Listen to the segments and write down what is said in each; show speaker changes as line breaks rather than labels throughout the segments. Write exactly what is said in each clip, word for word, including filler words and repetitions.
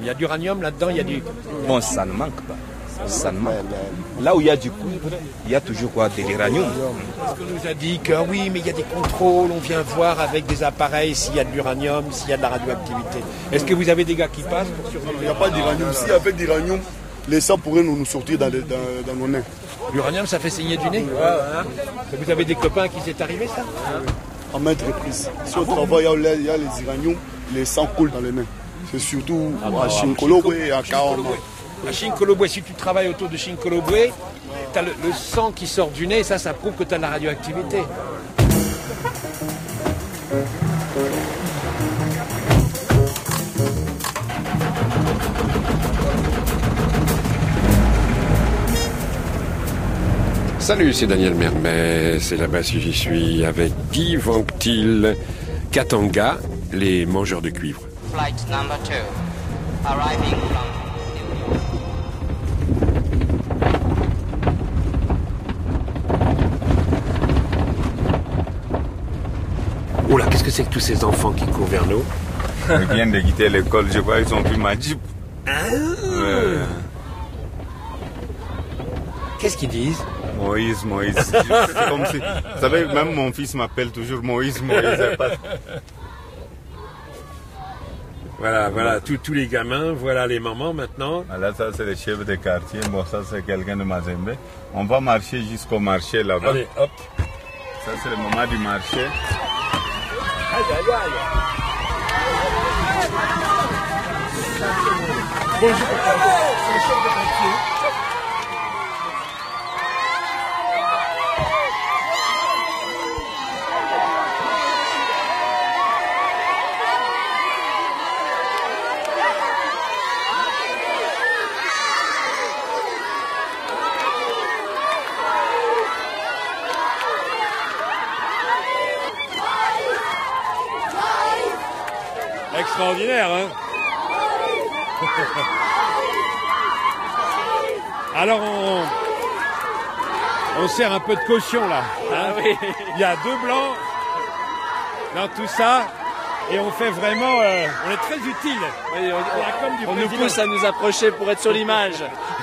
Il y a d'uranium là-dedans, il y a du...
Bon, ça ne manque pas. Ça ne manque. Là où il y a du cuivre, il y a toujours quoi? De l'uranium.
Parce qu'on nous a dit que oui, mais il y a des contrôles, on vient voir avec des appareils s'il y a de l'uranium, s'il y a de la radioactivité. Est-ce que vous avez des gars qui passent pour surveiller?
Il n'y a pas d'uranium. S'il y avait de l'uranium, les sangs pourraient nous, nous sortir dans, les, dans, dans nos nez.
L'uranium, ça fait saigner du nez? Ouais, ouais. Vous avez des copains qui s'est arrivé ça?
En maintes reprises. Si on travaille, il y a les uraniums, les sangs coulent dans les nez. C'est surtout à Chinkolobwe et à Kaoma.
À Chinkolobwe, si tu travailles autour de Chinkolobwe, tu as le, le sang qui sort du nez, et ça, ça prouve que tu as de la radioactivité.
Salut, c'est Daniel Mermet, c'est là-bas si j'y suis avec Guy Vanctil, Katanga, les mangeurs de cuivre.
Flight number two, arriving from
Oh là, qu'est-ce que c'est que tous ces enfants qui courent vers nous?
Ils viennent de quitter l'école, je crois qu'ils ont pris ma Jeep.
Ah.
Euh...
Qu'est-ce qu'ils disent?
Moïse, Moïse. C'est comme si... Vous savez, même mon fils m'appelle toujours Moïse, Moïse.
Voilà, voilà, tous, tous les gamins, voilà les mamans maintenant.
Là, ça c'est le chef de quartier, bon, ça c'est quelqu'un de Mazembe. On va marcher jusqu'au marché là-bas.
Allez, hop.
Ça c'est le moment du marché.
Aïe, aïe, aïe. Bonjour, c'est le chef de quartier. Extraordinaire, hein? Alors on, on sert un peu de caution là. Hein?
Ah oui.
Il y a deux blancs dans tout ça et on fait vraiment, euh, on est très utile.
Oui, on,
on, comme du
on nous pousse à nous approcher pour être sur l'image.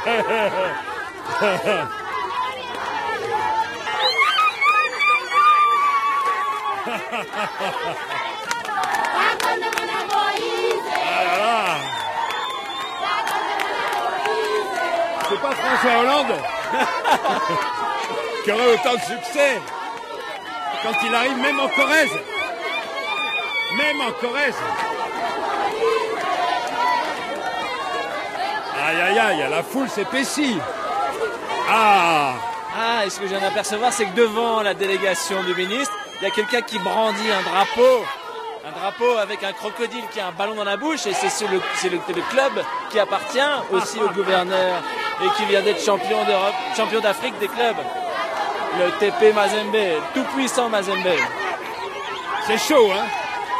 C'est pas François Hollande qui aurait autant de succès quand il arrive même en Corrèze. Même en Corrèze. Aïe aïe aïe, la foule s'épaissit. Ah.
Ah, et ce que je viens d'apercevoir, c'est que devant la délégation du ministre, il y a quelqu'un qui brandit un drapeau. Un drapeau avec un crocodile qui a un ballon dans la bouche, et c'est le, c'est le, le club qui appartient aussi au gouverneur et qui vient d'être champion d'Europe, champion d'Afrique des clubs. Le T P Mazembe, tout puissant Mazembe.
C'est chaud, hein?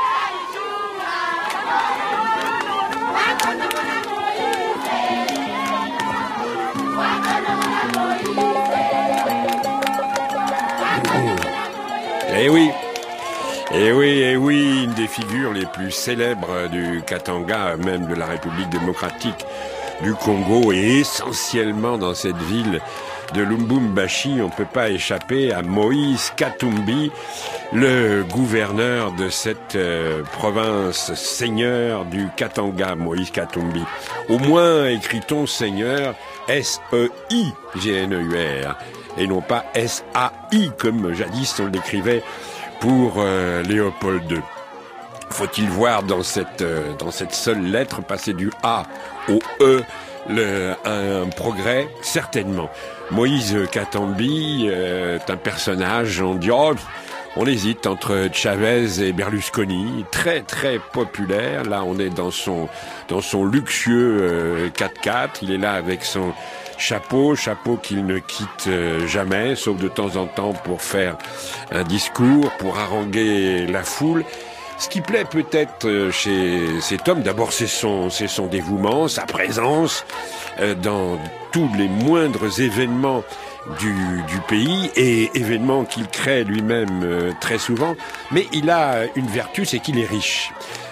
Eh oui, eh oui, eh oui, une des figures les plus célèbres du Katanga, même de la République démocratique du Congo, et essentiellement dans cette ville de Lubumbashi, on ne peut pas échapper à Moïse Katumbi, le gouverneur de cette euh, province, seigneur du Katanga, Moïse Katumbi. Au moins écrit-on seigneur S E I G N E U R, et non pas S A I comme jadis on l'écrivait pour euh, Léopold deux. Faut-il voir dans cette euh, dans cette seule lettre passer du A au E le, un, un progrès? Certainement. Moïse Katumbi euh, est un personnage, on dit oh, on hésite entre Chavez et Berlusconi, très très populaire. Là on est dans son dans son luxueux euh, quatre-quatre, il est là avec son chapeau, chapeau qu'il ne quitte euh, jamais, sauf de temps en temps pour faire un discours, pour haranguer la foule. Ce qui plaît peut-être chez cet homme, d'abord c'est son, c'est son dévouement, sa présence euh, dans tous les moindres événements du, du pays, et événements qu'il crée lui-même euh, très souvent. Mais il a une vertu, c'est qu'il est riche.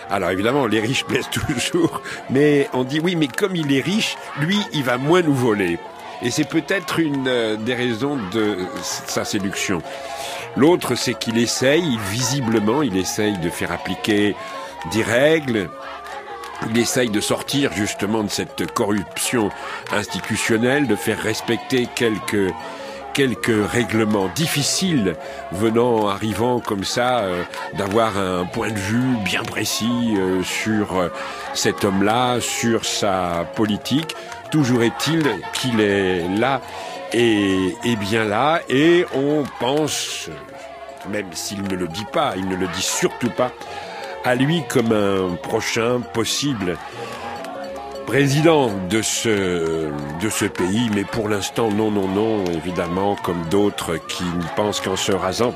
Alors évidemment, les riches plaisent toujours, mais on dit oui, mais comme il est riche, lui, il va moins nous voler. Et c'est peut-être une euh, des raisons de sa séduction. L'autre, c'est qu'il essaye, visiblement, il essaye de faire appliquer des règles. Il essaye de sortir justement de cette corruption institutionnelle, de faire respecter quelques quelques règlements difficiles venant, arrivant comme ça, euh, d'avoir un point de vue bien précis euh, sur euh, cet homme-là, sur sa politique. Toujours est-il qu'il est là et, et bien là, et on pense, même s'il ne le dit pas, il ne le dit surtout pas, à lui comme un prochain possible président de ce, de ce pays, mais pour l'instant, non, non, non, évidemment, comme d'autres qui ne pensent qu'en se rasant,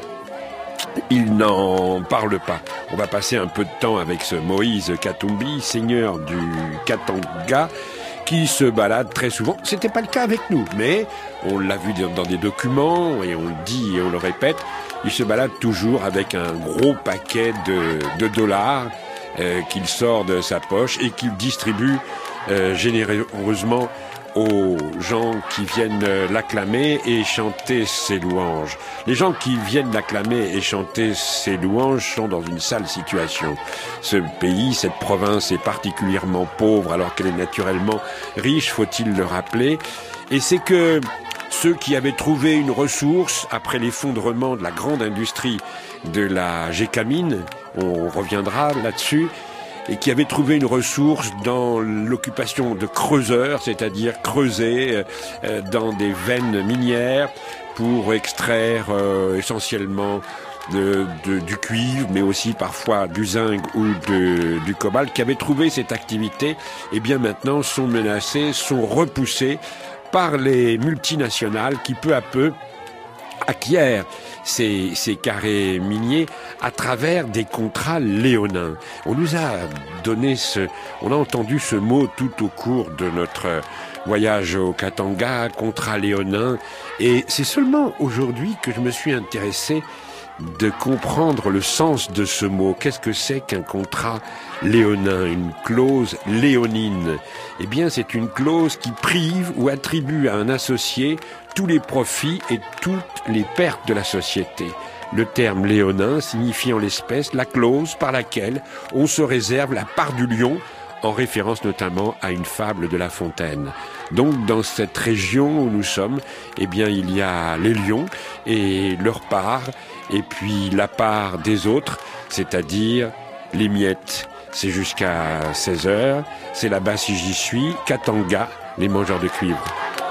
il n'en parle pas. On va passer un peu de temps avec ce Moïse Katumbi, seigneur du Katanga, qui se balade très souvent. C'était pas le cas avec nous, mais on l'a vu dans des documents, et on le dit et on le répète, il se balade toujours avec un gros paquet de, de dollars euh, qu'il sort de sa poche et qu'il distribue euh, généreusement aux gens qui viennent l'acclamer et chanter ses louanges. Les gens qui viennent l'acclamer et chanter ses louanges sont dans une sale situation. Ce pays, cette province est particulièrement pauvre alors qu'elle est naturellement riche, faut-il le rappeler. Et c'est que ceux qui avaient trouvé une ressource après l'effondrement de la grande industrie de la Gécamine, on reviendra là-dessus, et qui avaient trouvé une ressource dans l'occupation de creuseurs, c'est-à-dire creuser euh, dans des veines minières pour extraire euh, essentiellement de, de, du cuivre, mais aussi parfois du zinc ou de, du cobalt, qui avaient trouvé cette activité, et bien maintenant sont menacés, sont repoussés par les multinationales qui peu à peu acquièrent ces, ces carrés miniers à travers des contrats léonins. On nous a donné ce, on a entendu ce mot tout au cours de notre voyage au Katanga, contrat léonin, et c'est seulement aujourd'hui que je me suis intéressé de comprendre le sens de ce mot. Qu'est-ce que c'est qu'un contrat léonin, une clause léonine? Eh bien, c'est une clause qui prive ou attribue à un associé tous les profits et toutes les pertes de la société. Le terme léonin signifie en l'espèce la clause par laquelle on se réserve la part du lion, en référence notamment à une fable de La Fontaine. Donc, dans cette région où nous sommes, eh bien, il y a les lions et leur part, et puis la part des autres, c'est-à-dire les miettes. C'est jusqu'à seize heures, c'est là-bas si j'y suis, Katanga, les mangeurs de cuivre.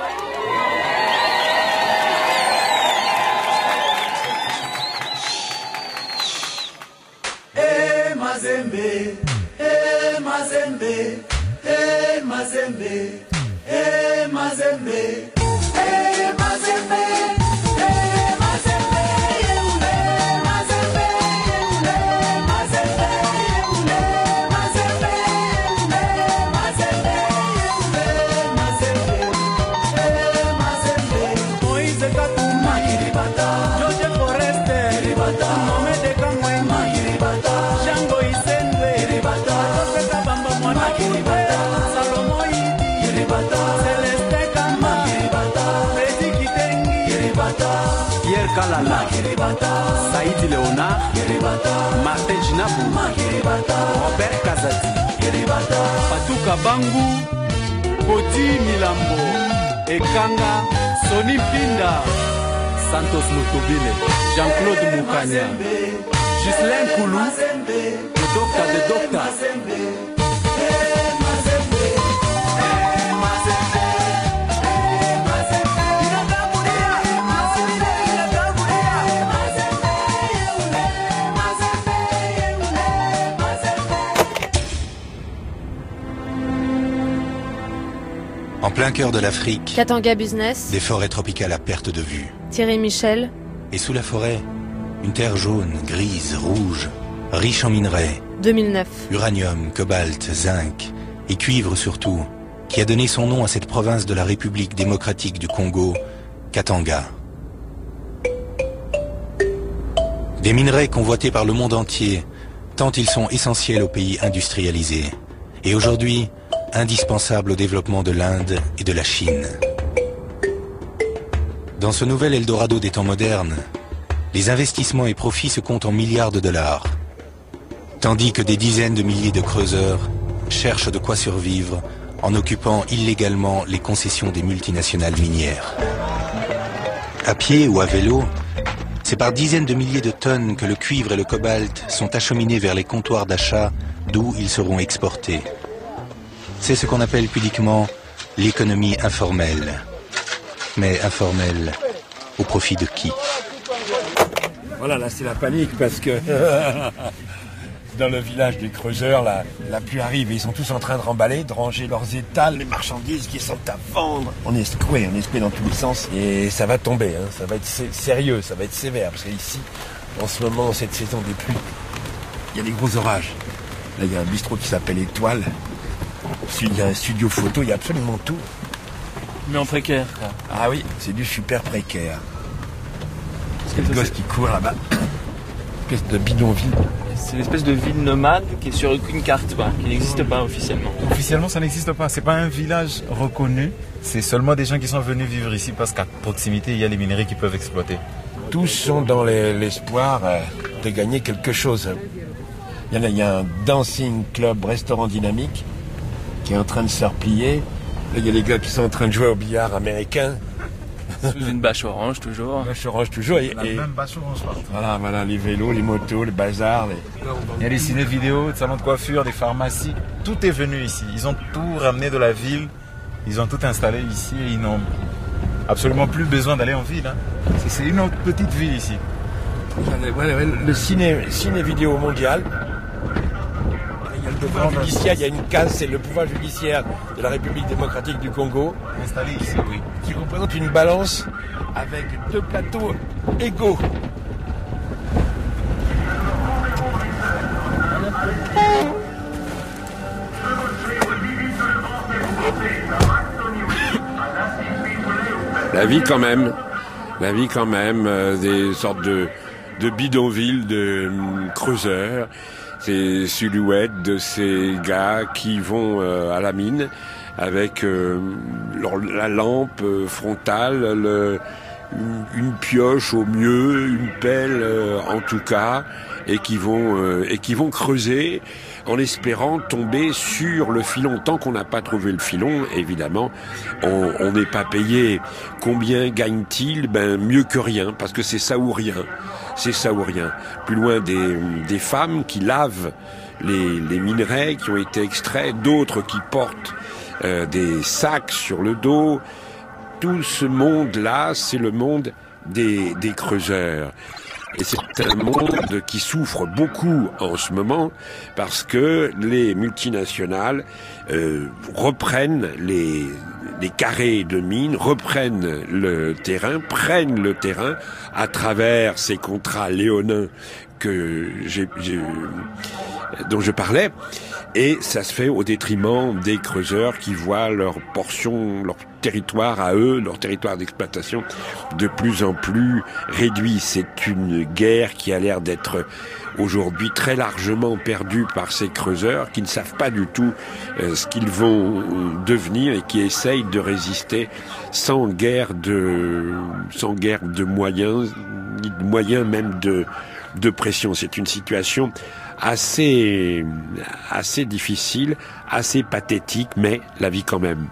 Eh Mazembe, eh Mazembe, eh Mazembe, eh Mazembe, eh Mazembe. Kalala, Saïd Léonard, Martin Chinabu, Robert Kazati, Fatou Kabangu, Bodi Milambo, Ekanga, Soni Pinda, Santos Mutobile, Jean-Claude Moukania, Ghislain Koulou, le docteur de docteur.
En plein cœur de l'Afrique,
Katanga Business,
des forêts tropicales à perte de vue.
Thierry Michel.
Et sous la forêt, une terre jaune, grise, rouge, riche en minerais.
deux mille neuf.
Uranium, cobalt, zinc et cuivre surtout, qui a donné son nom à cette province de la République démocratique du Congo, Katanga. Des minerais convoités par le monde entier, tant ils sont essentiels aux pays industrialisés, et aujourd'hui indispensables au développement de l'Inde et de la Chine. Dans ce nouvel Eldorado des temps modernes, les investissements et profits se comptent en milliards de dollars, tandis que des dizaines de milliers de creuseurs cherchent de quoi survivre en occupant illégalement les concessions des multinationales minières. À pied ou à vélo, c'est par dizaines de milliers de tonnes que le cuivre et le cobalt sont acheminés vers les comptoirs d'achat d'où ils seront exportés. C'est ce qu'on appelle pudiquement l'économie informelle. Mais informelle, au profit de qui?
Voilà, là c'est la panique parce que dans le village des creuseurs, la, la pluie arrive et ils sont tous en train de remballer, de ranger leurs étals, les marchandises qui sont à vendre. On est secoué, on est secoué dans tous les sens et ça va tomber, hein, ça va être sérieux, ça va être sévère parce qu'ici, en ce moment, cette saison des pluies, il y a des gros orages. Là, il y a un bistrot qui s'appelle Étoile, il y a un studio photo, il y a absolument tout.
Mais en précaire. Quoi.
Ah oui, c'est du super précaire. C'est le gosse qui court là-bas. Une espèce de bidonville.
C'est une espèce de ville nomade qui est sur aucune carte, quoi, qui n'existe pas officiellement.
Officiellement, ça n'existe pas. C'est pas un village reconnu. C'est seulement des gens qui sont venus vivre ici parce qu'à proximité, il y a les minerais qu'ils peuvent exploiter.
Tous sont dans l'espoir de gagner quelque chose. Il y en a, il y a un dancing club restaurant dynamique qui est en train de se replier. Là, il y a les gars qui sont en train de jouer au billard américain.
Sous une bâche orange, toujours.
Bâche orange, toujours. Et,
La
et,
même bâche orange, partout.
Voilà, voilà, les vélos, les motos, le bazar. Les...
Il y a des ciné vidéo, des salons de coiffure, des pharmacies. Tout est venu ici. Ils ont tout ramené de la ville. Ils ont tout installé ici et ils n'ont absolument plus besoin d'aller en ville. Hein. C'est une autre petite ville ici.
Voilà, le ciné, ciné vidéo mondial. Il y a le pouvoir judiciaire, il y a une case, c'est le pouvoir judiciaire de la République démocratique du Congo.
Installé ici, oui.
Qui représente une balance avec deux plateaux égaux.
La vie quand même, la vie quand même, euh, des sortes de, de bidonvilles, de euh, creuseurs, ces silhouettes de ces gars qui vont euh, à la mine avec euh, leur, la lampe euh, frontale, le, une, une pioche au mieux, une pelle euh, en tout cas, et qui vont euh, et qui vont creuser en espérant tomber sur le filon. Tant qu'on n'a pas trouvé le filon, évidemment, on n'est pas payé. Combien gagne-t-il? Ben mieux que rien, parce que c'est ça ou rien. C'est ça ou rien. Plus loin des, des femmes qui lavent les, les minerais qui ont été extraits, d'autres qui portent euh, des sacs sur le dos. Tout ce monde-là, c'est le monde des, des creuseurs. Et c'est un monde qui souffre beaucoup en ce moment parce que les multinationales euh, reprennent les, les carrés de mines, reprennent le terrain, prennent le terrain à travers ces contrats léonins que j'ai, j'ai, dont je parlais. Et ça se fait au détriment des creuseurs qui voient leur portion, leur territoire à eux, leur territoire d'exploitation de plus en plus réduit. C'est une guerre qui a l'air d'être aujourd'hui très largement perdue par ces creuseurs qui ne savent pas du tout euh, ce qu'ils vont devenir et qui essayent de résister sans guerre de, sans guerre de moyens, ni de moyens même de, de pression. C'est une situation assez, assez difficile, assez pathétique, mais la vie quand même.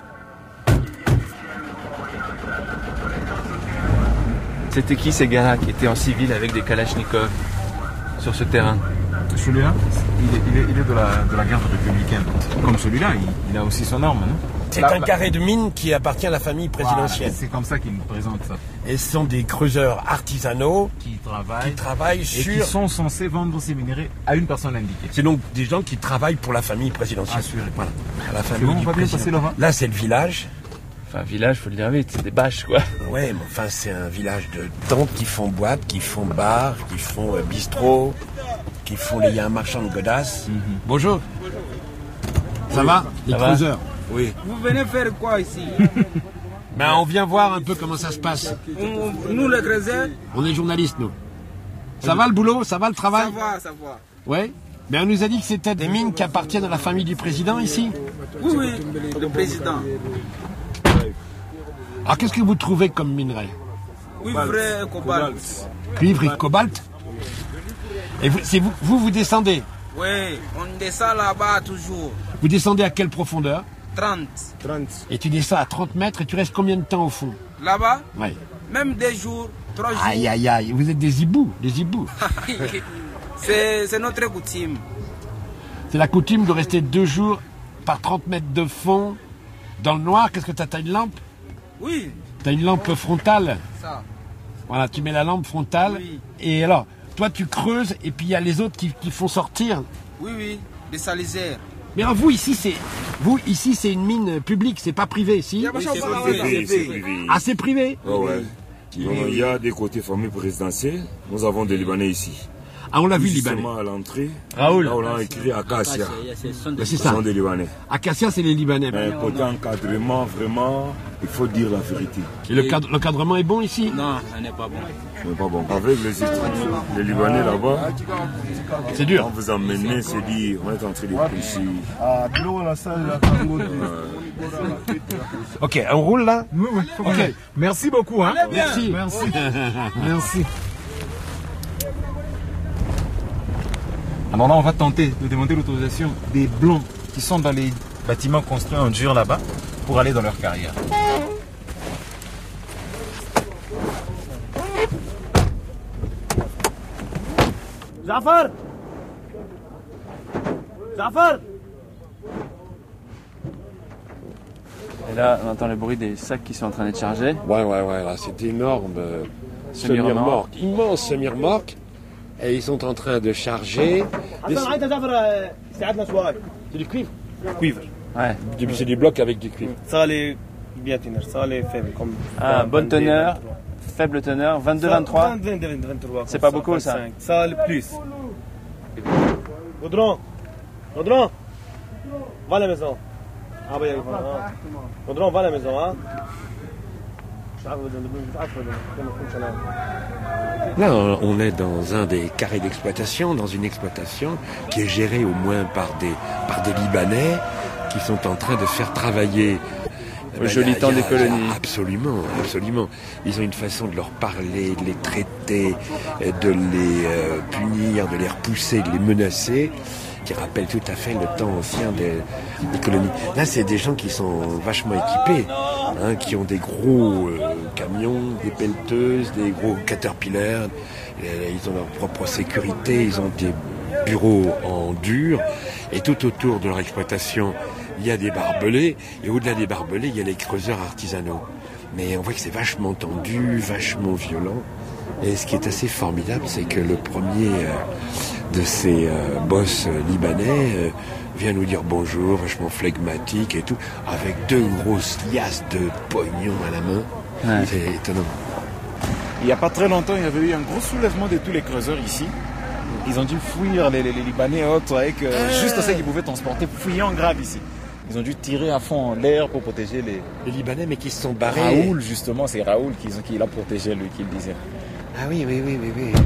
C'était qui ces gars-là qui étaient en civil avec des kalachnikovs sur ce terrain?
Celui-là, il est, il est, il est de, la, de la garde républicaine. Comme celui-là, il, il a aussi son arme. Non?
C'est un carré de mine qui appartient à la famille présidentielle.
Voilà, c'est comme ça qu'il nous présente ça.
Et ce sont des creuseurs artisanaux
qui travaillent,
qui travaillent
et
sur...
qui sont censés vendre ces minerais à une personne indiquée.
C'est donc des gens qui travaillent pour la famille présidentielle.
Assuré.
Voilà. À la famille
bon,
du
on va bien
président.
passer, Laurent.
Là, c'est le village.
Enfin, village, faut le dire vite, c'est des bâches, quoi.
Ouais, mais enfin, c'est un village de tantes qui font boîte, qui font bar, qui font euh, bistrot, qui font... Il y a un marchand de godasses. Mm-hmm. Bonjour. Ça va? Les
Ça
creuseurs.
va?
Oui.
Vous venez faire quoi ici?
Ben, on vient voir un peu comment ça se passe.
On, nous, les creuseurs?
On est journalistes, nous. Ça va le boulot? Ça va le travail?
Ça va, ça va.
Ouais. Mais on nous a dit que c'était des mines qui appartiennent à la famille du président ici.
Oui, oui, le président.
Alors qu'est-ce que vous trouvez comme minerai?
Cuivre et cobalt.
Cuivre et cobalt. Et vous, c'est vous, vous, vous descendez?
Oui, on descend là-bas toujours.
Vous descendez à quelle profondeur?
trente.
trente.
Et tu descends à trente mètres et tu restes combien de temps au fond?
Là-bas?
Oui.
Même des jours, trois jours.
Aïe, aïe, aïe, vous êtes des hiboux, des hiboux.
C'est notre coutume.
C'est la coutume de rester deux jours par trente mètres de fond dans le noir. Qu'est-ce que tu as? T'as une lampe?
Oui.
Tu as une lampe frontale?
Ça.
Voilà, tu mets la lampe frontale.
Oui.
Et alors, toi tu creuses et puis il y a les autres qui, qui font sortir.
Oui, oui, des salisaires.
Mais alors vous ici c'est vous ici c'est une mine publique, c'est pas privé, si?
Oui, c'est
privé,
privé.
c'est privé.
Ah, c'est privé?
Oh, ouais. Donc, il y a des côtés famille présidentielle. Nous avons des Libanais ici.
Ah, on l'a vu, Libanais.
Justement à l'entrée.
Raoul.
Là, on a écrit Acacia.
Mais c'est
Ce
ça.
sont des Libanais.
Acacia, c'est les Libanais.
Mais côté encadrement, vraiment, il faut dire la vérité.
Et le cadre- l'encadrement est bon ici?
Non, ça n'est pas bon.
Ce n'est pas bon. Avec les étrangers, les Libanais là-bas,
c'est dur.
On vous emmène, c'est dire, on est en train de pousser.
Ah, de l'eau, la salle, la tango.
Ok, on roule là?
Oui, oui, faut qu'on
Ok.
aille. Merci beaucoup. Hein.
Merci.
Merci. Merci. Alors là, on va tenter de demander l'autorisation des Blancs qui sont dans les bâtiments construits en dur là-bas pour aller dans leur carrière.
Jafar Jafar
Et là, on entend le bruit des sacs qui sont en train d'être chargés.
Ouais, ouais, ouais, là, c'est énorme. euh,
Semi-remorque.
Semi-remorque, immense semi-remorque. Et ils sont en train de charger. des-
C'est du cuivre.
Cuivre.
Ouais.
Du- C'est du bloc avec du cuivre.
Ça les bien tenir, ça les faibles comme.
Ah, bonne teneur, faible teneur, vingt-deux vingt-trois.
vingt-deux vingt-trois.
C'est pas beaucoup, ça.
vingt-cinq. Ça le plus. Goudron Goudron Va à la maison. Ah bah il y a Goudron, va à la maison, hein.
Là, on on est dans un des carrés d'exploitation, dans une exploitation qui est gérée au moins par des, par des Libanais qui sont en train de faire travailler.
Au joli
il y a-
temps
il y a-
des colonies.
Absolument, absolument. Ils ont une façon de leur parler, de les traiter, de les euh, punir, de les repousser, de les menacer, qui rappelle tout à fait le temps ancien des, des colonies. Là, c'est des gens qui sont vachement équipés, hein, qui ont des gros euh, camions, des pelleteuses, des gros caterpillars. Euh, Ils ont leur propre sécurité, ils ont des bureaux en dur, et tout autour de leur exploitation, il y a des barbelés, et au-delà des barbelés, il y a les creuseurs artisanaux. Mais on voit que c'est vachement tendu, vachement violent. Et ce qui est assez formidable, c'est que le premier euh, de ces euh, boss euh, libanais euh, vient nous dire bonjour, vachement flegmatique et tout, avec deux grosses liasses de pognon à la main.
Ouais.
C'est étonnant.
Il n'y a pas très longtemps, il y avait eu un gros soulèvement de tous les creuseurs ici. Ils ont dû fuir les, les, les Libanais et autres avec euh, juste ceux qui pouvaient transporter, fuyant grave ici. Ils ont dû tirer à fond en l'air pour protéger les...
Les Libanais, mais qui se sont barrés.
Raoul, justement, c'est Raoul qui, qui l'a protégé, lui, qui le disait.
Ah oui, oui, oui, oui, oui.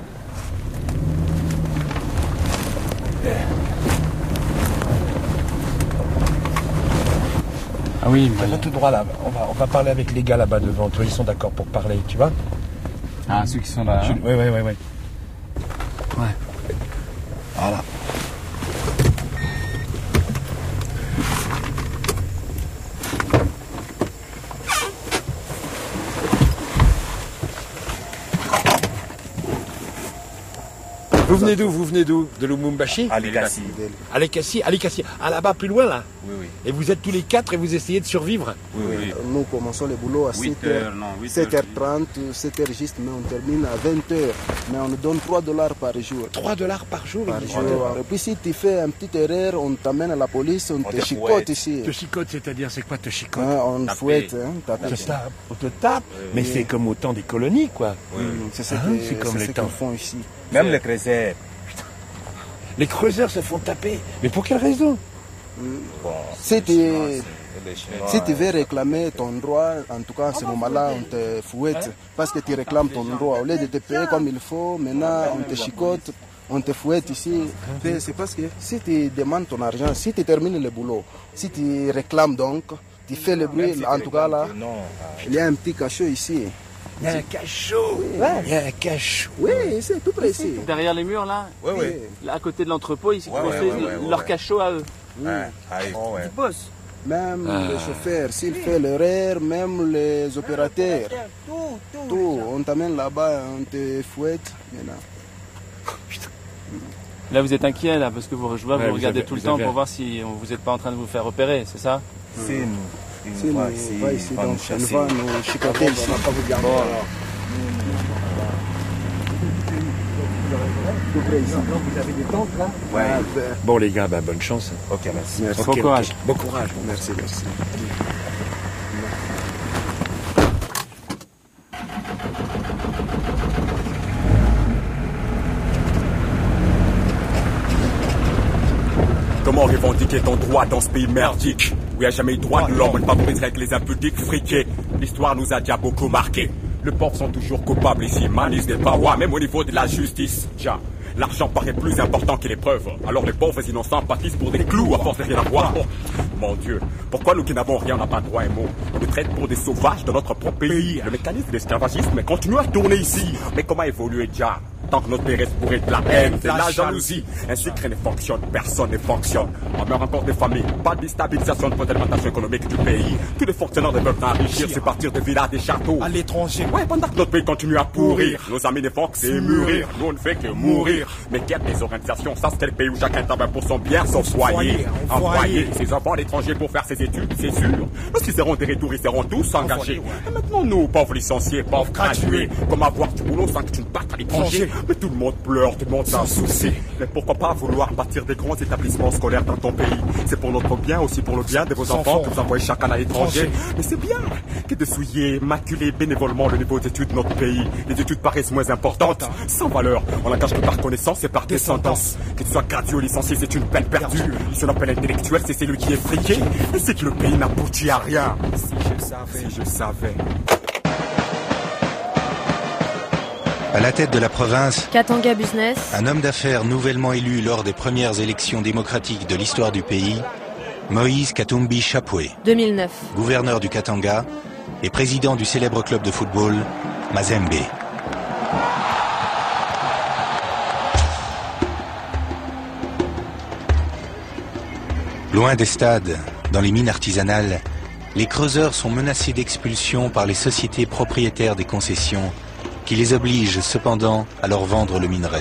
Ah oui, on va tout droit là. On va, on va parler avec les gars là-bas devant toi. Ils sont d'accord pour parler, tu vois?
Ah, ceux qui sont là. Hein.
Oui, oui, oui, oui. Ouais. Voilà. Vous venez d'où? Vous venez d'où? De Lumumbashi?
Alikassi.
Alikassi, Alikassi. Ah, là-bas, plus loin, là?
Oui, oui.
Et vous êtes tous les quatre et vous essayez de survivre?
Oui, oui.
Nous commençons le boulot à sept heures, sept heures trente, sept heures juste, mais on termine à vingt heures. Mais on nous donne trois dollars par jour.
trois dollars par jour?
Par jour. Et puis si tu fais une petite erreur, on t'amène à la police, on,
On
te
te
chicote
fouette.
ici.
Te chicote, c'est-à-dire, c'est quoi te chicote?
Hein, on
Taper.
fouette, hein,
On
taper.
te tape, on te tape, mais
Oui.
c'est comme au temps des colonies, quoi.
Oui, c'est ce
Hein,
que-
c'est comme
c'est
les
ce
temps.
qu'ils font ici.
Même les creuseurs.
Les creuseurs se font taper. Mais pour quelle raison?
Si tu, si tu veux réclamer ton droit, en tout cas à ce moment-là, on te fouette parce que tu réclames ton droit. Au lieu de te payer comme il faut, maintenant on te chicote on te fouette ici. C'est parce que si tu demandes ton argent, si tu termines le boulot, si tu réclames donc, tu fais le bruit, en tout cas là, il y a un petit cachot ici.
Il y a un cachot.
Oui, ouais.
Il y a un cachot.
Oui, c'est tout près ici.
Derrière les murs là.
Oui, oui.
Là, à côté de l'entrepôt, ils
Ouais,
construisent
ouais, ouais, ouais,
leur
ouais.
cachot à eux.
Oui.
Ouais. Allez. Oh, ouais.
Ils bossent.
Même
Ah.
le chauffeur, s'il fait l'erreur, même les opérateurs,
Tout, tout.
tout, on t'amène là-bas, on te fouette. Maintenant.
Là, vous êtes inquiet là parce que vous, je vois,
Ouais,
vous
vous
regardez
avez-
tout le
vous
temps
avez-
pour voir si vous n'êtes pas en train de vous faire repérer, c'est ça?
C'est nous. Il
Si
nous
nous,
va ici,
va ici,
il va
donc
nous
elle
chasser.
va nous chicoter ici. Tout près ici.
Vous avez des tentes là?
Ouais.
Bon les gars, bah, bonne chance.
Ok, merci.
Merci.
Ok,
Bon
ok.
courage.
Bon courage.
Merci, merci.
Comment revendiquer ton droit dans ce pays merdique où il n'y a jamais eu droit de l'homme, on ne favoriserait que les impudiques friqués. L'histoire nous a déjà beaucoup marqué. Les pauvres sont toujours coupables ici, manis des parois, même au niveau de la justice. Tiens, l'argent paraît plus important que les preuves. Alors les pauvres innocents pâtissent pour des clous à force de rien avoir. Oh, mon Dieu, pourquoi nous qui n'avons rien n'a pas droit et mot? On nous traite pour des sauvages dans notre propre pays. Le mécanisme de l'esclavagisme continue à tourner ici. Mais comment évoluer déjà? Tant que notre pays reste bourré de la haine, de la jalousie, ainsi que rien ne fonctionne, personne ne fonctionne. On meurt encore des familles, pas de déstabilisation de l'alimentation économique du pays. Tous les fonctionnaires ne veulent enrichir, c'est partir de villas, des châteaux.
À l'étranger.
Ouais, pendant que notre pays continue à pourrir, nos amis ne font que c'est mûrir. Nous on ne fait que mourir. Mais quelle désorganisation, ça c'est le pays où chacun travaille pour son bien, son foyer. Envoyer ses enfants à l'étranger pour faire ses études, c'est sûr. Lorsqu'ils seront des retours, ils seront tous engagés. Et maintenant nous, pauvres licenciés, pauvres gradués, comment avoir du boulot sans que tu ne partes à l'étranger? Mais tout le monde pleure, tout le monde s'en soucie. Mais pourquoi pas vouloir bâtir des grands établissements scolaires dans ton pays? C'est pour notre bien, aussi pour le bien de vos enfants que vous envoyez chacun à l'étranger. Mais c'est bien que de souiller, maculer bénévolement le niveau d'études de notre pays. Les études paraissent moins importantes, sans valeur. On n'engage que par connaissance et par descendance. Que tu sois gradué ou licencié, c'est une peine perdue. Si on appelle intellectuel, c'est celui qui est friqué. Et c'est que le pays n'aboutit à rien. Si je savais, si je savais.
À la tête de la province,
Katanga Business,
un homme d'affaires nouvellement élu lors des premières élections démocratiques de l'histoire du pays, Moïse Katumbi Chapwe,
deux mille neuf.
gouverneur du Katanga et président du célèbre club de football Mazembe. Loin des stades, dans les mines artisanales, les creuseurs sont menacés d'expulsion par les sociétés propriétaires des concessions qui les obligent cependant à leur vendre le minerai.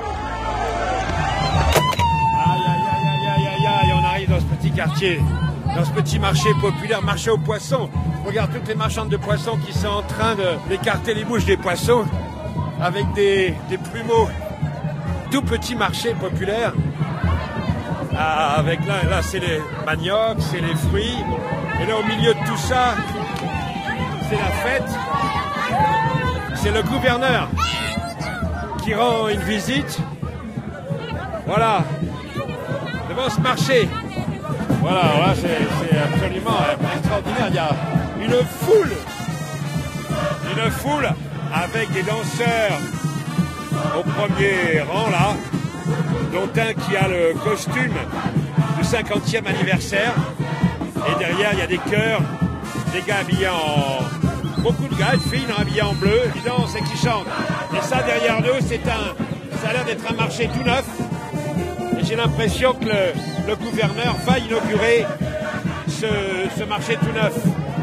Aïe, aïe, aïe, aïe, aïe, aïe, on arrive dans ce petit quartier, dans ce petit marché populaire, marché aux poissons. Regarde toutes les marchandes de poissons qui sont en train d'écarter les bouches des poissons avec des, des plumeaux. Tout petit marché populaire. Ah, avec là, là c'est les maniocs, c'est les fruits. Et là, au milieu de tout ça, c'est la fête. C'est le gouverneur qui rend une visite. Voilà, devant ce marché. Voilà, là c'est absolument extraordinaire. Il y a une foule, une foule avec des danseurs au premier rang là, dont un qui a le costume du cinquantième anniversaire. Et derrière, il y a des chœurs, des gars habillés en... Beaucoup de gars et de filles habillés en bleu, qui dansent et qui chantent. Et ça, derrière nous, c'est un... ça a l'air d'être un marché tout neuf. Et j'ai l'impression que le, le gouverneur va inaugurer ce, ce marché tout neuf.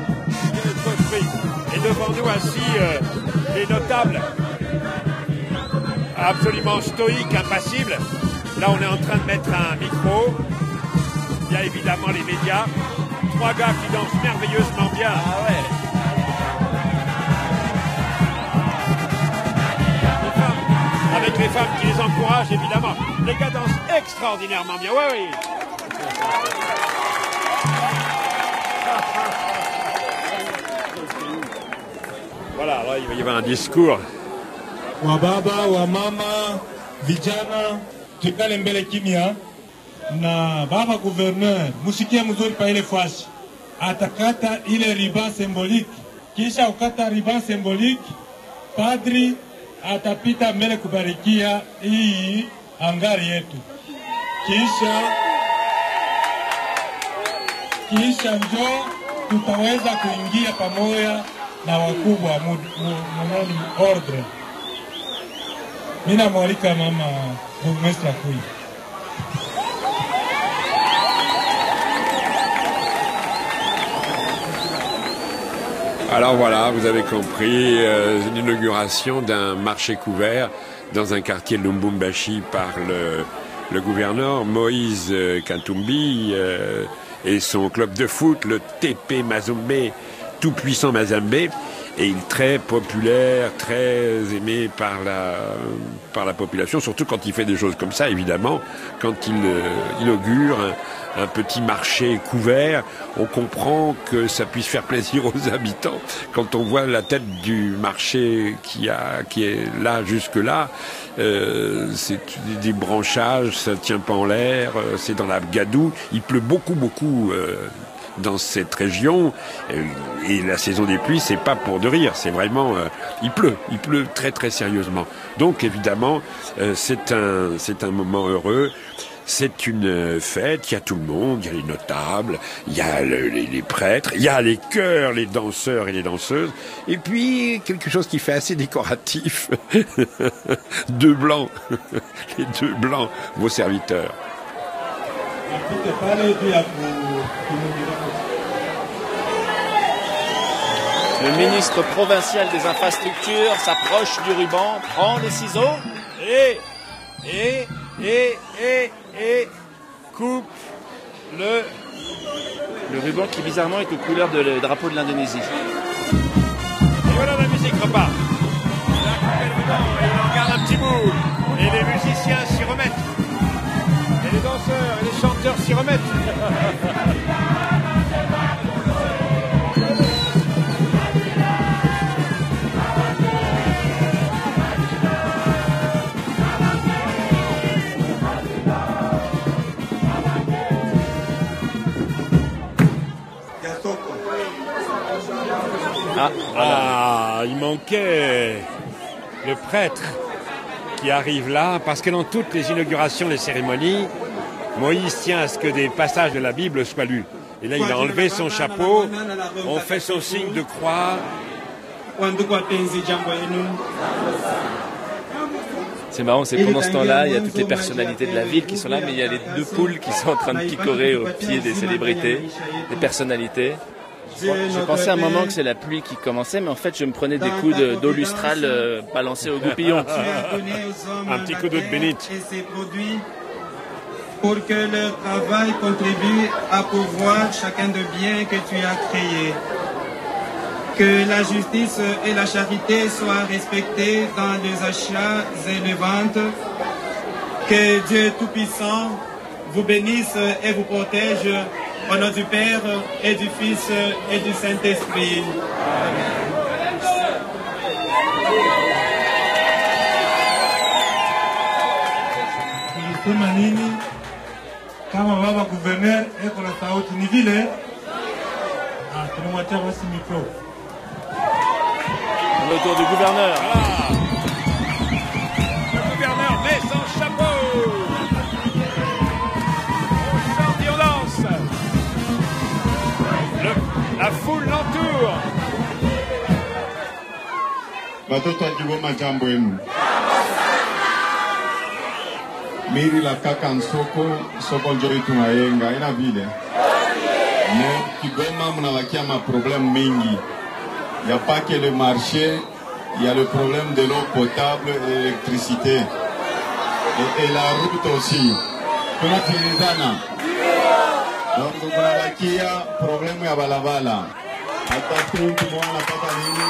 Et devant nous, assis, euh, les notables, absolument stoïques, impassibles. Là, on est en train de mettre un micro. Il y a évidemment les médias. Trois gars qui dansent merveilleusement bien. Ah ouais. Les femmes, avec les femmes qui les encouragent, évidemment. Les gars dansent extraordinairement bien. Ouais, oui. Voilà, là, il va y avoir un discours.
Wababa, wamama, vijana, tukale mbele kimya na baba gouverneur, musikie mzuri pa ile fasi. Atakata ile riban symbolique. Kisha ukata riban symbolique, padri atapita mbele kubarikia hii angari yetu, kisha kisha njo tutaweza kuingia pamoja na wakubwa mwanani ordre. Mina mwalika mama burgmestre Kui.
Alors voilà, vous avez compris, euh, une inauguration d'un marché couvert dans un quartier de Lubumbashi par le, le gouverneur Moïse euh, Katumbi euh, et son club de foot, le T P Mazembe, tout puissant Mazembe, et il est très populaire, très aimé par la, par la population, surtout quand il fait des choses comme ça, évidemment, quand il euh, inaugure un, un petit marché couvert, on comprend que ça puisse faire plaisir aux habitants. Quand on voit la tête du marché qui, a, qui est là jusque-là, euh, c'est des branchages, ça ne tient pas en l'air, c'est dans la gadoue, il pleut beaucoup, beaucoup euh, dans cette région, et la saison des pluies, c'est pas pour de rire, c'est vraiment, euh, il pleut, il pleut très très sérieusement. Donc évidemment, euh, c'est un, c'est un moment heureux. C'est une fête, il y a tout le monde, il y a les notables, il y a le, les, les prêtres, il y a les chœurs, les danseurs et les danseuses, et puis quelque chose qui fait assez décoratif, deux blancs, les deux blancs, vos serviteurs.
Le ministre provincial des infrastructures s'approche du ruban, prend les ciseaux et... et... et... et... et coupe le, le ruban qui bizarrement est aux couleurs de le drapeau de l'Indonésie.
Et voilà, la musique repart. Il a coupé le ruban et il en garde un petit bout. Et les musiciens s'y remettent. Et les danseurs et les chanteurs s'y remettent.
Ah, voilà.
Ah, il manquait le prêtre qui arrive là, parce que dans toutes les inaugurations, les cérémonies, Moïse tient à ce que des passages de la Bible soient lus. Et là, il a enlevé son chapeau, on fait son signe de croix.
C'est marrant, c'est pendant ce temps-là, il y a toutes les personnalités de la ville qui sont là, mais il y a les deux poules qui sont en train de picorer au pied des célébrités, des personnalités. J'ai pensé à un moment que c'est la pluie qui commençait, mais en fait, je me prenais des coups de, d'eau lustrale euh, balancés au goupillon.
Un petit coup d'eau de bénite.
Pour que leur travail contribue à pourvoir chacun de biens que tu as créés. Que la justice et la charité soient respectées dans les achats et les ventes. Que Dieu Tout-Puissant vous bénisse et vous protège. Au nom du Père et du Fils et du Saint-Esprit.
Nilisema nini kama baba gouverneur eko na sauti ni vile ah, tunamwacha basi micro.
Le tour du gouverneur.
Ah. Le gouverneur met son chapeau. On chante et on danse. Le, la foule l'entoure.
Watoto akigoma jambo yenu. Miri la kaka nsoko, soko njoi tunayenga, ina vile. Mais Kigoma mnawakia ma problème mingi. Il n'y a pas que le marché, il y a le problème de l'eau potable et l'électricité. Et, et la route aussi. Comment tu les as? Donc, on a qui a problème à balabala. Attends, tout le monde n'a pas de ligne.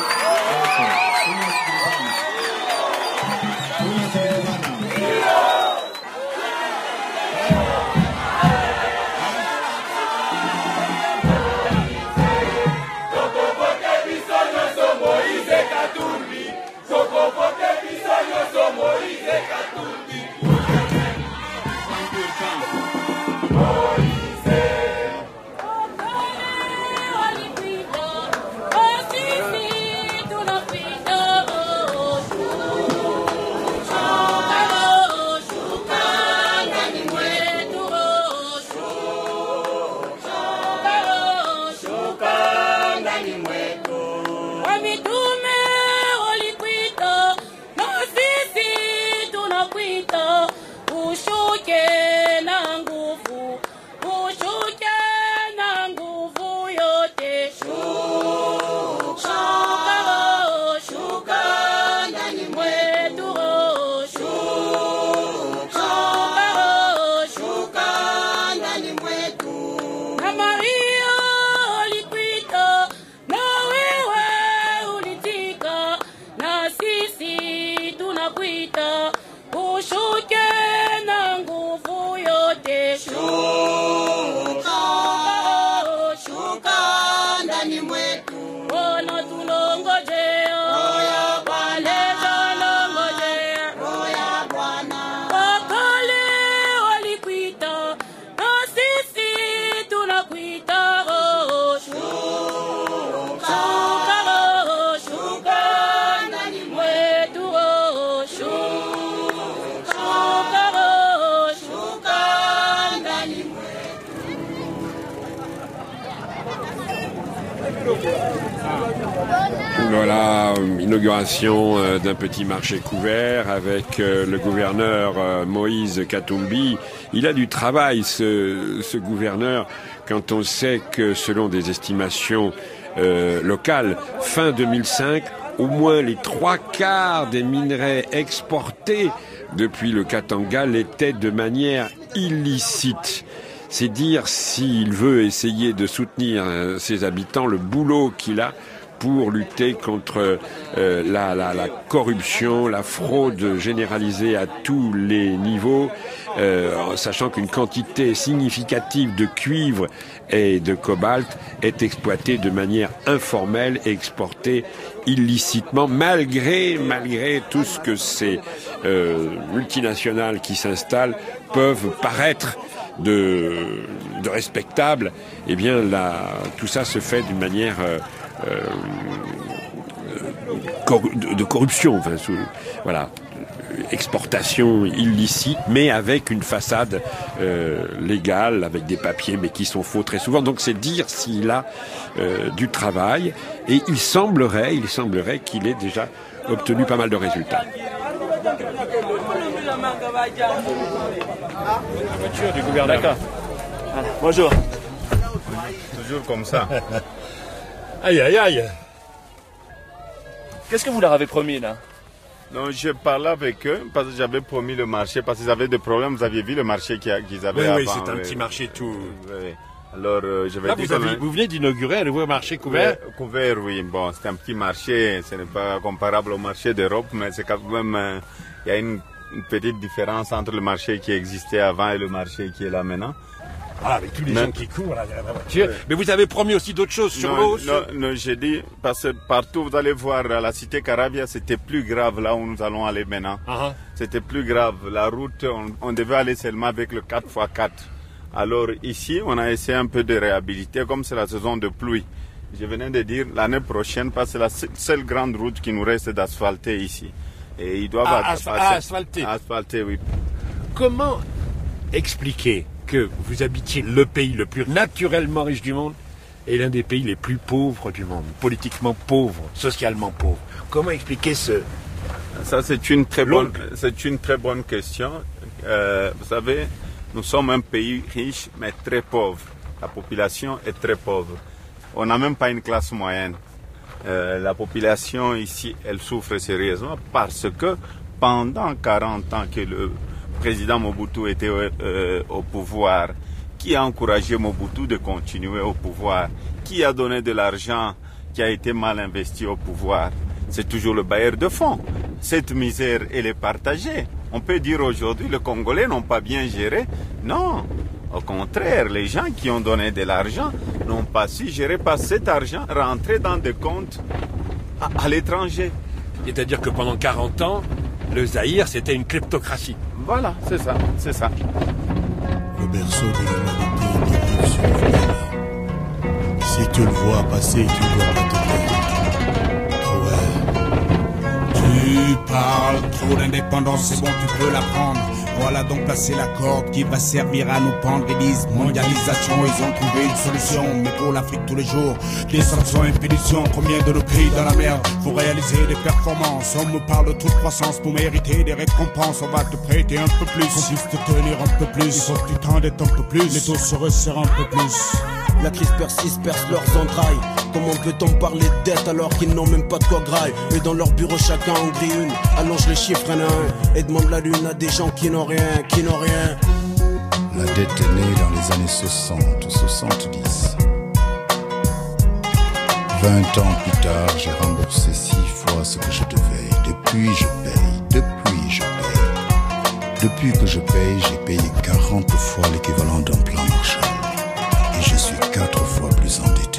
Voilà, inauguration euh, d'un petit marché couvert avec euh, le gouverneur euh, Moïse Katumbi. Il a du travail, ce, ce gouverneur, quand on sait que selon des estimations euh, locales, fin deux mille cinq, au moins les trois quarts des minerais exportés depuis le Katanga l'étaient de manière illicite. C'est dire s'il veut essayer de soutenir euh, ses habitants, le boulot qu'il a pour lutter contre euh, la, la, la corruption, la fraude généralisée à tous les niveaux, euh, sachant qu'une quantité significative de cuivre et de cobalt est exploitée de manière informelle et exportée illicitement, malgré, malgré tout ce que ces euh, multinationales qui s'installent peuvent paraître de, de respectables. Eh bien, là, tout ça se fait d'une manière euh, Euh, de, de corruption, enfin, sous, voilà, exportation illicite, mais avec une façade euh, légale, avec des papiers, mais qui sont faux très souvent. Donc c'est dire s'il a euh, du travail, et il semblerait, il semblerait qu'il ait déjà obtenu pas mal de résultats.
La voiture du gouverneur. D'accord. Voilà. Bonjour.
Toujours comme ça.
Aïe, aïe, aïe.
Qu'est-ce que vous leur avez promis, là?
Non, je parlais avec eux parce que j'avais promis le marché, parce qu'ils avaient des problèmes. Vous aviez vu le marché qu'ils avaient
oui,
avant.
Oui, c'est un
oui.
petit marché tout...
Oui. Alors, euh, je vais
là,
dire...
Vous, avez, vous venez d'inaugurer un nouveau marché couvert?
Oui, couvert, oui. Bon, c'est un petit marché. Ce n'est pas comparable au marché d'Europe, mais c'est quand même... Euh, il y a une, une petite différence entre le marché qui existait avant et le marché qui est là maintenant.
Ah, avec tous les mais, gens qui courent là, derrière la voiture. Oui. Mais vous avez promis aussi d'autres choses sur l'eau.
Non, sur... non, j'ai dit, parce que partout, vous allez voir, à la cité Carabia, c'était plus grave là où nous allons aller maintenant. Uh-huh. C'était plus grave. La route, on, on devait aller seulement avec le quatre par quatre. Alors ici, on a essayé un peu de réhabiliter, comme c'est la saison de pluie. Je venais de dire, l'année prochaine, parce que c'est la seule grande route qui nous reste d'asphalter ici. Et ils doivent
ah, asf asphalter.
Asphalter, oui.
Comment expliquer que vous habitiez le pays le plus naturellement riche du monde et l'un des pays les plus pauvres du monde, politiquement pauvre, socialement pauvre? Comment expliquer ce...
Ça, c'est une très bonne, c'est une très bonne question. Euh, vous savez, nous sommes un pays riche, mais très pauvre. La population est très pauvre. On n'a même pas une classe moyenne. Euh, la population ici, elle souffre sérieusement parce que pendant quarante ans que le président Mobutu était euh, au pouvoir, qui a encouragé Mobutu de continuer au pouvoir, qui a donné de l'argent qui a été mal investi au pouvoir, c'est toujours le bailleur de fonds. Cette misère, elle est partagée. On peut dire aujourd'hui, les Congolais n'ont pas bien géré. Non, au contraire, les gens qui ont donné de l'argent n'ont pas su gérer, parce que cet argent rentrait dans des comptes à, à l'étranger.
C'est-à-dire que pendant quarante ans, le Zaïre, c'était une kleptocratie.
Voilà, c'est ça, c'est ça.
Le berceau de l'humanité est sur le Vietnam. Si tu le vois passer, tu dois pas te taire. Ouais.
Tu parles trop d'indépendance, c'est bon, tu peux la prendre. Voilà donc placer la corde qui va servir à nous pendre. Ils disent mondialisation, ils ont trouvé une solution. Mais pour l'Afrique tous les jours, des sanctions, impéditions. Combien de nos pays dans la merde faut réaliser des performances? On me parle de toute croissance pour mériter des récompenses. On va te prêter un peu plus, on puisse te tenir un peu plus. Il faut que tu t'endettes un peu plus, les taux se resserrent un peu plus.
La crise persiste, perce leurs entrailles. Comment peut-on parler de dette alors qu'ils n'ont même pas de quoi graille? Et dans leur bureau chacun en grille une, allonge les chiffres un à un et demande la lune à des gens qui n'ont rien, qui n'ont rien.
La dette est née dans les années soixante ou soixante-dix. Vingt ans plus tard, j'ai remboursé six fois ce que je devais. Depuis je paye, depuis je paye. Depuis que je paye, j'ai payé quarante fois l'équivalent d'un plan Marshall. Et je suis quatre fois plus endetté.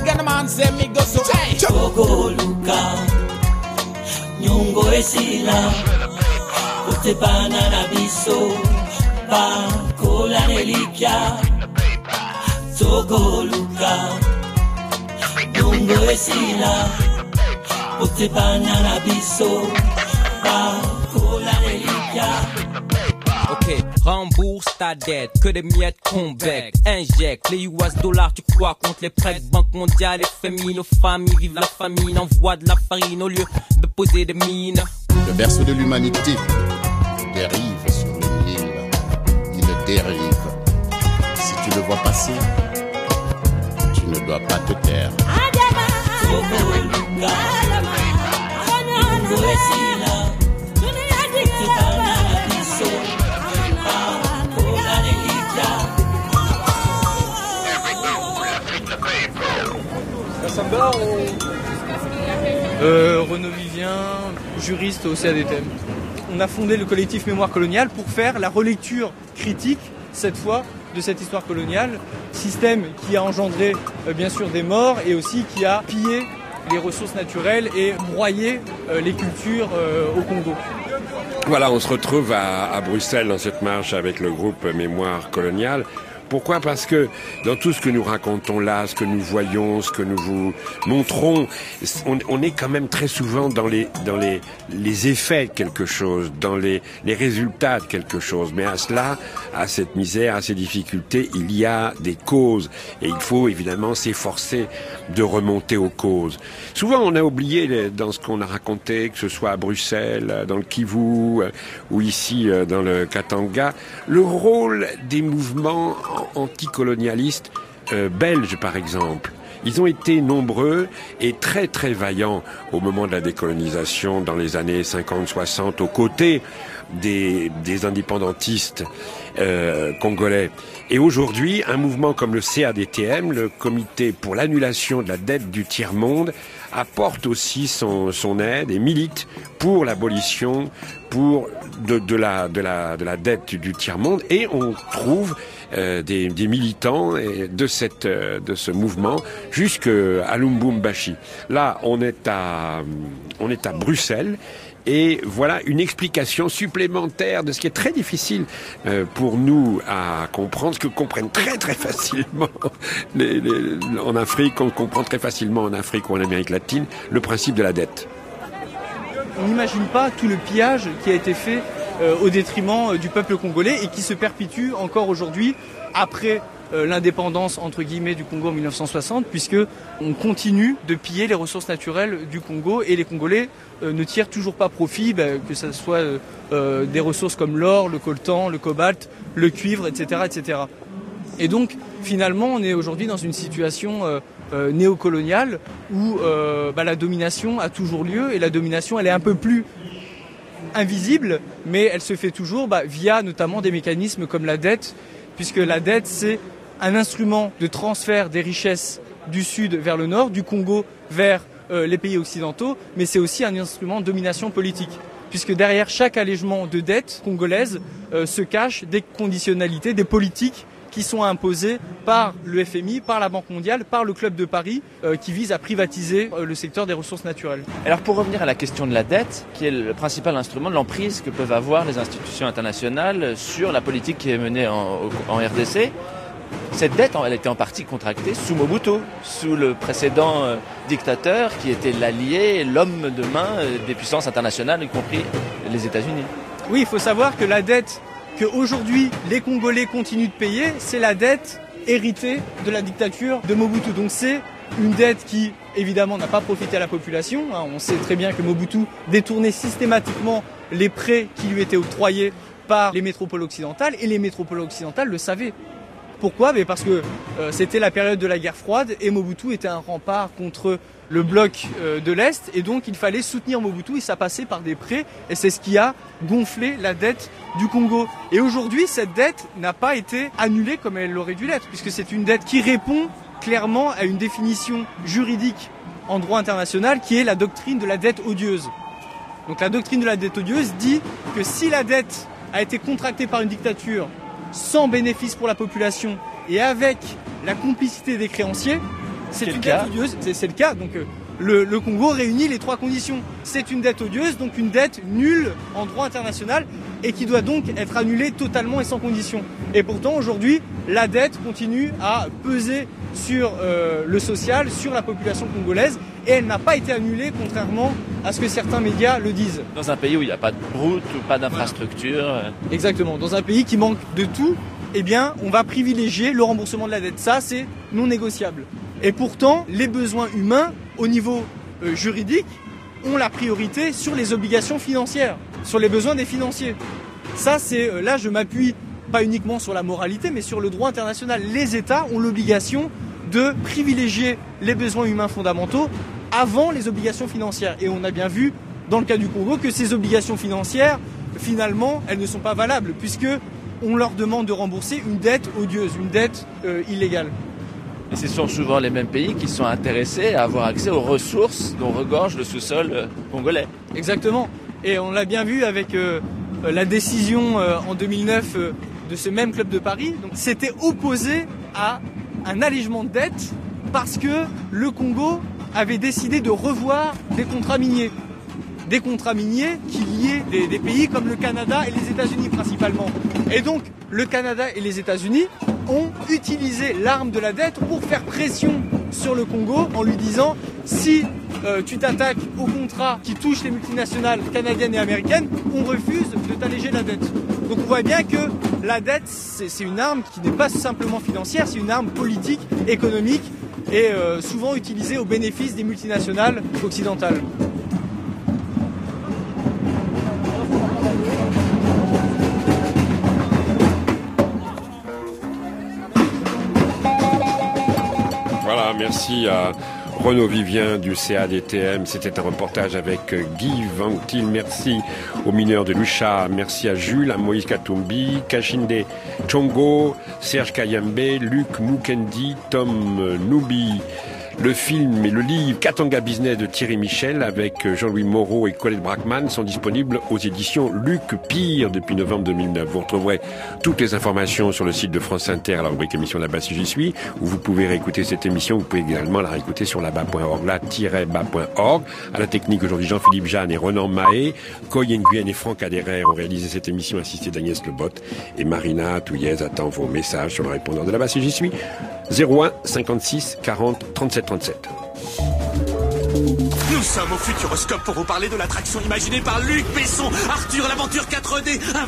Togo Luka, Nyongo Esila, Kote Banana Biso, Pa Kola Reliquia. Togo Luka, Nyongo Esila, Kote Banana Biso, Pa Kola Reliquia.
Ok,
Ok, rembourse ta dette, que des miettes qu'on bec. Injecte les U S dollars, tu crois contre les prêts. Banque mondiale, F M I, nos familles vivent la famine. Envoie de la farine au lieu de poser des mines.
Le berceau de l'humanité dérive sur le Nil. Il dérive. Si tu le vois passer, tu ne dois pas te taire.
Samba, euh, Renaud Vivien, juriste au C A D T M. On a fondé le collectif Mémoire coloniale pour faire la relecture critique, cette fois, de cette histoire coloniale, système qui a engendré euh, bien sûr des morts et aussi qui a pillé les ressources naturelles et broyé euh, les cultures euh, au Congo.
Voilà, on se retrouve à, à Bruxelles dans cette marche avec le groupe Mémoire coloniale. Pourquoi ? Parce que dans tout ce que nous racontons là, ce que nous voyons, ce que nous vous montrons, on, on est quand même très souvent dans les dans les les effets de quelque chose, dans les les résultats de quelque chose. Mais à cela, à cette misère, à ces difficultés, il y a des causes et il faut évidemment s'efforcer de remonter aux causes. Souvent, on a oublié dans ce qu'on a raconté, que ce soit à Bruxelles, dans le Kivu ou ici dans le Katanga, le rôle des mouvements anticolonialistes euh, belges, par exemple. Ils ont été nombreux et très très vaillants au moment de la décolonisation dans les années cinquante soixante, aux côtés des, des indépendantistes euh, congolais. Et aujourd'hui, un mouvement comme le C A D T M, le Comité pour l'annulation de la dette du tiers-monde, apporte aussi son, son aide et milite pour l'abolition pour de, de, la, de, la, de la dette du tiers-monde. Et on trouve euh, des, des militants de, cette, de ce mouvement jusqu'à Lubumbashi. Là, on est à, on est à Bruxelles. Et voilà une explication supplémentaire de ce qui est très difficile euh, pour nous à comprendre, ce que comprennent très très facilement les, les, en Afrique, on comprend très facilement en Afrique ou en Amérique latine, le principe de la dette.
On n'imagine pas tout le pillage qui a été fait euh, au détriment du peuple congolais et qui se perpétue encore aujourd'hui après euh, l'indépendance entre guillemets du Congo en mille neuf cent soixante, puisque on continue de piller les ressources naturelles du Congo et les Congolais euh, ne tirent toujours pas profit, bah, que ce soit euh, euh, des ressources comme l'or, le coltan, le cobalt, le cuivre, et cetera, et cetera. Et donc finalement on est aujourd'hui dans une situation euh, euh, néocoloniale où euh, bah, la domination a toujours lieu et la domination elle est un peu plus invisible, mais elle se fait toujours bah, via notamment des mécanismes comme la dette, puisque la dette c'est un instrument de transfert des richesses du sud vers le nord, du Congo vers euh, les pays occidentaux, mais c'est aussi un instrument de domination politique, puisque derrière chaque allègement de dette congolaise euh, se cachent des conditionnalités, des politiques qui sont imposées par le F M I, par la Banque mondiale, par le Club de Paris, euh, qui vise à privatiser euh, le secteur des ressources naturelles.
Alors pour revenir à la question de la dette, qui est le principal instrument de l'emprise que peuvent avoir les institutions internationales sur la politique qui est menée en, en R D C, cette dette, elle était en partie contractée sous Mobutu, sous le précédent euh, dictateur qui était l'allié, l'homme de main euh, des puissances internationales, y compris les États-Unis.
Oui, il faut savoir que la dette qu'aujourd'hui les Congolais continuent de payer, c'est la dette héritée de la dictature de Mobutu. Donc c'est une dette qui, évidemment, n'a pas profité à la population. On sait très bien que Mobutu détournait systématiquement les prêts qui lui étaient octroyés par les métropoles occidentales, et les métropoles occidentales le savaient. Pourquoi ? Mais parce que euh, c'était la période de la guerre froide et Mobutu était un rempart contre le bloc euh, de l'Est, et donc il fallait soutenir Mobutu et ça passait par des prêts, et c'est ce qui a gonflé la dette du Congo. Et aujourd'hui, cette dette n'a pas été annulée comme elle aurait dû l'être, puisque c'est une dette qui répond clairement à une définition juridique en droit international qui est la doctrine de la dette odieuse. Donc la doctrine de la dette odieuse dit que si la dette a été contractée par une dictature sans bénéfice pour la population et avec la complicité des créanciers, C'est
Quel
une
cas
dette odieuse, c'est c'est le cas. Donc euh, le, le Congo réunit les trois conditions. C'est une dette odieuse, donc une dette nulle en droit international et qui doit donc être annulée totalement et sans condition. Et pourtant aujourd'hui, la dette continue à peser sur euh, le social, sur la population congolaise, et elle n'a pas été annulée, contrairement à ce que certains médias le disent.
Dans un pays où il n'y a pas de route, ou pas d'infrastructure. euh,
Exactement. Dans un pays qui manque de tout, eh bien, on va privilégier le remboursement de la dette. Ça, c'est non négociable. Et pourtant, les besoins humains, au niveau euh, juridique, ont la priorité sur les obligations financières, sur les besoins des financiers. Ça, c'est euh, là, je m'appuie pas uniquement sur la moralité, mais sur le droit international. Les États ont l'obligation de privilégier les besoins humains fondamentaux avant les obligations financières. Et on a bien vu, dans le cas du Congo, que ces obligations financières, finalement, elles ne sont pas valables, puisque on leur demande de rembourser une dette odieuse, une dette euh, illégale.
Et ce sont souvent les mêmes pays qui sont intéressés à avoir accès aux ressources dont regorge le sous-sol euh, congolais.
Exactement. Et on l'a bien vu avec euh, la décision euh, en deux mille neuf euh, de ce même club de Paris. Donc, c'était opposé à un allègement de dette parce que le Congo avait décidé de revoir des contrats miniers. Des contrats miniers qui liaient des, des pays comme le Canada et les États-Unis principalement. Et donc, le Canada et les États-Unis ont utilisé l'arme de la dette pour faire pression sur le Congo en lui disant si euh, tu t'attaques aux contrats qui touchent les multinationales canadiennes et américaines, on refuse de t'alléger la dette. Donc on voit bien que la dette, c'est, c'est une arme qui n'est pas simplement financière, c'est une arme politique, économique et euh, souvent utilisée au bénéfice des multinationales occidentales.
Voilà, merci à Renaud Vivien du C A D T M. C'était un reportage avec Guy Ventil. Merci aux mineurs de Lucha. Merci à Jules, à Moïse Katumbi, Kachinde Chongo, Serge Kayembe, Luc Mukendi, Tom Noubi. Le film et le livre Katanga Business de Thierry Michel avec Jean-Louis Moreau et Colette Brackman sont disponibles aux éditions Luc Pire depuis novembre deux mille neuf. Vous retrouverez toutes les informations sur le site de France Inter à la rubrique émission Là-bas si j'y suis, où vous pouvez réécouter cette émission. Vous pouvez également la réécouter sur là-bas point org, là-bas point org. À la technique aujourd'hui, Jean-Philippe Jeanne et Renan Mahé, Koy Nguyen et Franck Adhérer ont réalisé cette émission, assisté d'Agnès Lebot, et Marina Touillez attend vos messages sur le répondeur de Là-bas si j'y suis. zéro un cinquante-six quarante trente-sept trente-sept.
Nous sommes au Futuroscope pour vous parler de l'attraction imaginée par Luc Besson, Arthur l'aventure quatre D, un